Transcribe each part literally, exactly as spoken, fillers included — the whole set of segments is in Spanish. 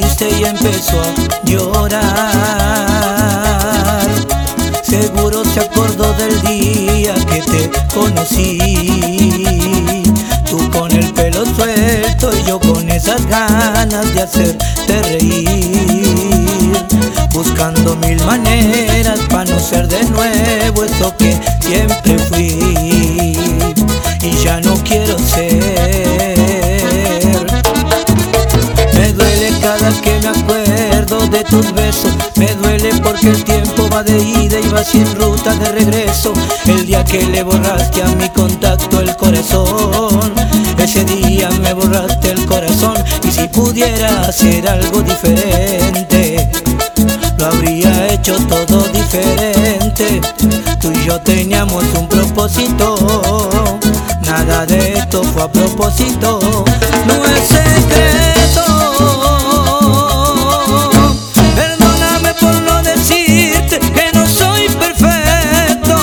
triste y empezó a llorar. Seguro se acordó del día que te conocí, tú con el pelo suelto y yo con esas ganas de hacerte reír, buscando mil maneras para no ser de nuevo eso que siempre fui y ya no quiero ser. Me duele cada que me acuerdo de tus besos, me duele porque el tiempo va de ida y va sin ruta de regreso. El día que le borraste a mi contacto el corazón, ese día me borraste el corazón. Y si pudiera hacer algo diferente, lo habría hecho todo diferente. Tú y yo teníamos un propósito, nada de esto fue a propósito. No es secreto, perdóname por no decirte que no soy perfecto.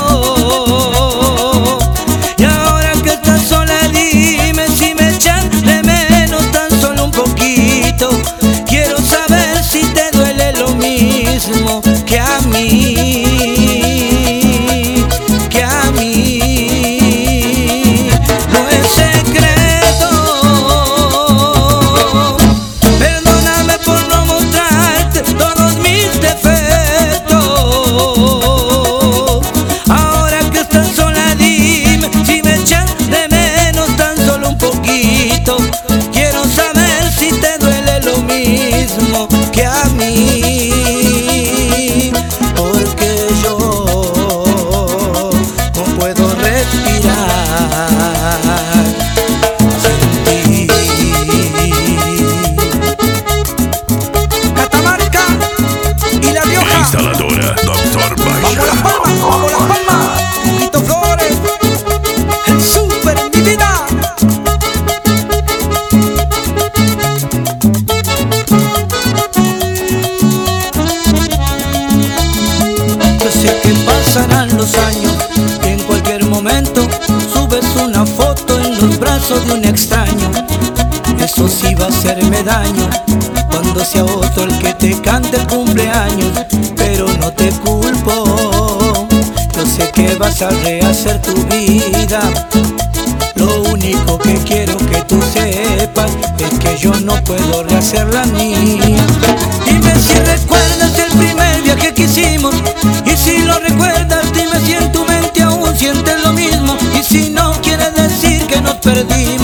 Y ahora que estás sola dime si me echan de menos tan solo un poquito. Quiero saber si te duele lo mismo que a mí, que a mí. No es secreto, perdóname por no mostrarte todos mis defectos. Ahora que estás sola dime si me echan de menos tan solo un poquito. Quiero saber si te duele lo mismo que a mí, porque yo no puedo respirar sin ti. Catamarca y La Rioja. Instaladora doctor Vamos Bacha. Las Palmas, vamos Las Palmas. Tito Flores, el super mi vida. Yo sé que pasarán los años y en cualquier momento subes una foto en los brazos de un extraño. Eso sí va a hacerme daño cuando sea otro el que te cante el cumpleaños, pero no te culpo. Yo sé que vas a rehacer tu vida. Lo único que quiero que tú sepas es que yo no puedo rehacer la mía. Dime si recuerdas el primer viaje que hicimos, y si lo recuerdas dime si en tu mente aún sientes lo mismo, y si no quiere decir que nos perdimos.